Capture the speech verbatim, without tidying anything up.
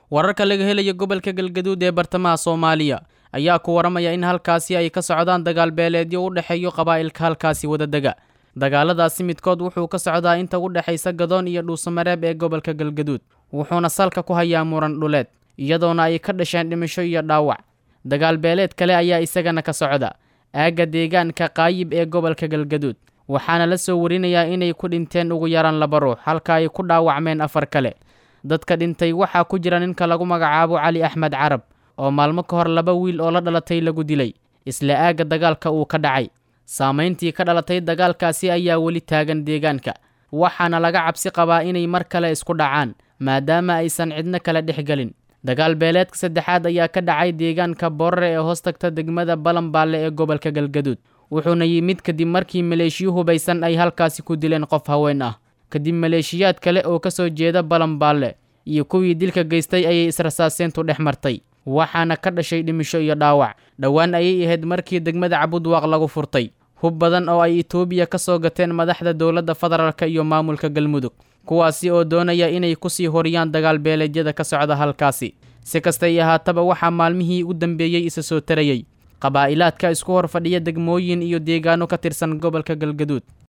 wararka laga helayo gobolka Galgaduud ee bartamaha Soomaaliya ayaa ku waramaya in halkaasi ay ka socdaan dagaal beeleedyo u dhaxeeyo qabaa'ilka halkaasi wada dega. Dagaaladaasi midkood wuxuu ka socdaa inta u dhaxaysa Gadoon iyo Dhuusamareeb ee gobolka Galgaduud, wuxuuna salka ku hayaa muran dhuleed, iyadoona ay ka dhasheen dhimasho iyo dhaawac. Dagaal beeleed kale ayaa isagana ka socda aaga deegaanka Qaayib ee gobolka Galgaduud, waxaana la soo warinayaa inay ku dhinteen ugu yaraan laba ruux halka ay ku dhaawacmeen afar kale. Dadka dhintay waxaa ku jira ninka lagu magacaabo Cali Axmed Carab oo maalmo ka hor laba wiil oo la dhalatay lagu dilay isla aaga dagaalka uu ka dhacay. Saameyntii ka dhalatay dagaalkaasi ayaa weli taagan deegaanka, waxaana laga cabsi qabaa inay mar kale isku dhacaan maadaama aysan cidna kala dhexgelin. Dagaal beeleedka saddexaad ayaa ka dhacay deegaanka Boorre ee hoos tagta degmada Balanbaalle ee gobolka Galgaduud, wuxuuna yimid kadib markii maleeshiyo hubaysan ay halkaasi ku dileen qof haween ah. Kadib maleeshiyaad kale oo ka soo jeeda Balanbaalle iyo kuwii dilka geystay ayay israsaaseyntu dhex martay, waxaana ka dhashay dhimasho iyo dhaawac. Dhowaan ayay ahayd markii degmada Cabudwaaq lagu furtay hub badan oo ay Itoobiya ka soo gateen madaxda dowladda federaalka iyo maamulka Galmudug, kuwaasi oo doonaya inay ku sii horiyaan dagaal beeleedyada ka socda halkaasi. Si kasta ay ahaataba waxaa maalmihii u dambeeyay isa soo tarayay qabaa'ilaadka isku hor fadhiya degmooyin iyo deegaano ka tirsan gobolka Galgaduud.